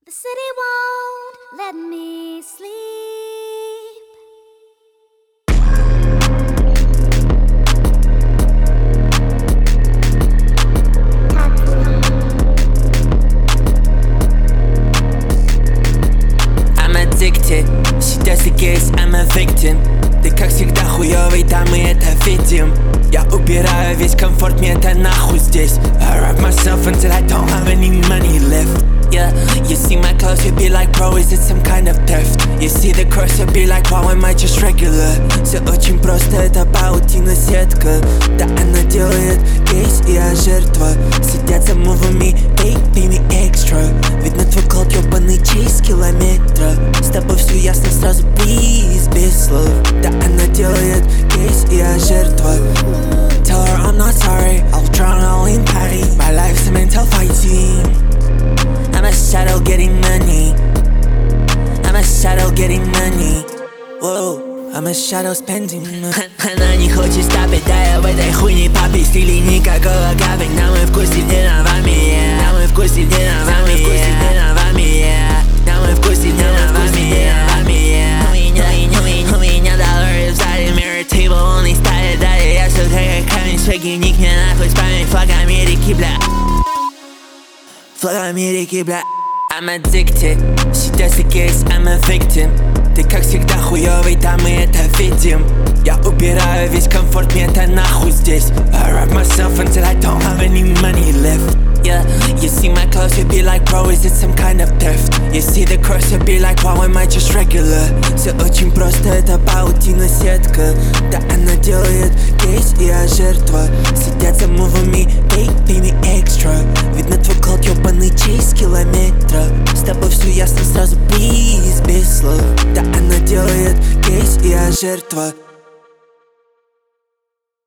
The city won't let me sleep. I'm addicted, she does it guess I'm a victim. Ты как всегда хуёвый, да мы это видим. Я убираю весь комфорт, мне это нахуй здесь. I rob myself until I don't have any money left. Yeah, you see my clothes, you be like, bro, is it some kind of theft? You see the curse, you be like, wow, am I just regular? Все очень просто, это паутина сетка. Да, она делает кейс, и я жертва. Сидят за мувами, baby me extra. Видно твой код, ёбаный чиз километра. С тобой все ясно сразу, please, без слов. Да, она делает кейс, и я жертва. Tell her I'm not sorry, I'll drown all in Paris. My life's a mental fighting. I'm a shadow getting money. I'm a shadow getting money. Whoa, I'm a shadow spending money. Она не хочет стопить, да я в этой хуйне папе. Стиле никакого капи, нам и вкусе вами, нам и вкусе вами, нам и вкусе вами. У меня доллары в зале, mirror table, он не ставит далее. Я все как камень, шаги, ник мне нахуй с память. Флаг Америки, бля. Флаг Америки, бля. I'm addicted, she does it guess I'm a victim. Ты как всегда хуёвый, да мы это видим. Я убираю весь комфорт, мне это нахуй здесь. I rob myself until I don't have any money left. Yeah, you see my clothes, you be like, bro, is it some kind of theft? You see the curse, you be like, wow, am I just regular? Все очень просто, это паутина сетка. Да, она делает кейс, и я жертва. Сидят за мувами, baby me extra. Видно твой код, ёбаный чиз километра. С тобой все ясно сразу, please, без слов. Да, она делает кейс, и я жертва.